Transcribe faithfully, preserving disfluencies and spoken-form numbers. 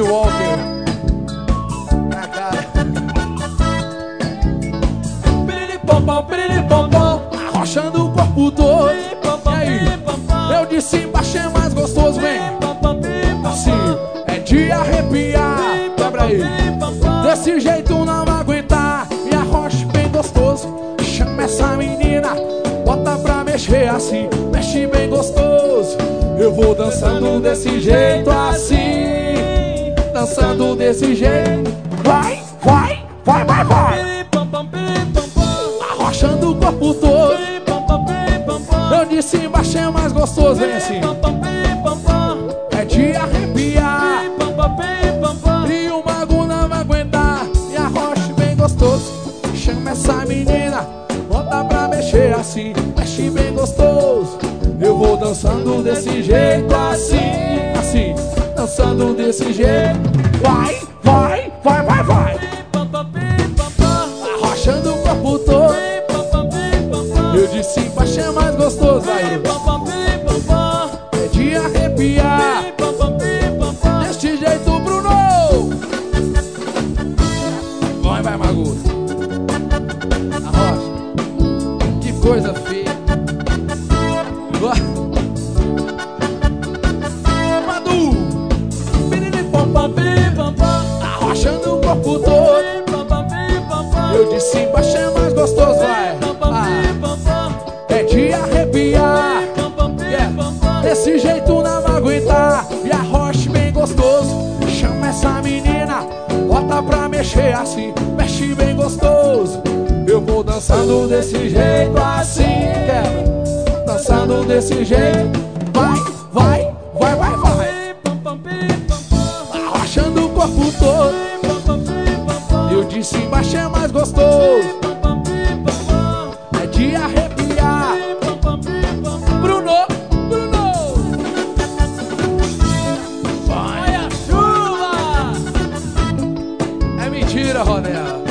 Walker. Na cara. Piriripompom, piriripompom, arrochando o corpo todo. E aí? Eu de cima achei mais gostoso, vem. Assim, é de arrepiar. Quebra aí. Desse jeito não vai aguentar. Me arrocha bem gostoso. Chama essa menina, bota pra mexer assim. Mexe bem gostoso. Eu vou dançando desse jeito assim. Dançando desse jeito. Vai, vai, vai, vai, vai. Arrochando o corpo todo. Eu de cima achei mais gostoso, vem assim. É de arrepiar. E o mago não vai aguentar. Me arrocha bem gostoso. Chama essa menina, bota pra mexer assim. Mexe bem gostoso. Eu vou dançando desse jeito assim. Assim, dançando desse jeito. Vai, vai, vai, vai, vai. Arrochando o corpo todo. Eu de cima achei mais gostoso, vai. É de arrepiar. Deste jeito, Bruno. Vai, vai, mago. Arrocha. Que coisa feia. Madu. Arrochando o corpo todo. Eu de cima achei mais gostoso, vai. Ah. É de arrepiar. Yeah. Desse jeito não vai aguentar. E arrocha bem gostoso. Chama essa menina, bota pra mexer assim. Mexe bem gostoso. Eu vou dançando desse jeito assim. Quebra. Dançando desse jeito. Vai, vai, vai, vai, vai. Arrochando o corpo todo. Eu de cima achei mais gostoso. É de arrepiar. Bruno, Bruno. Vai a chuva. É mentira, Ronel.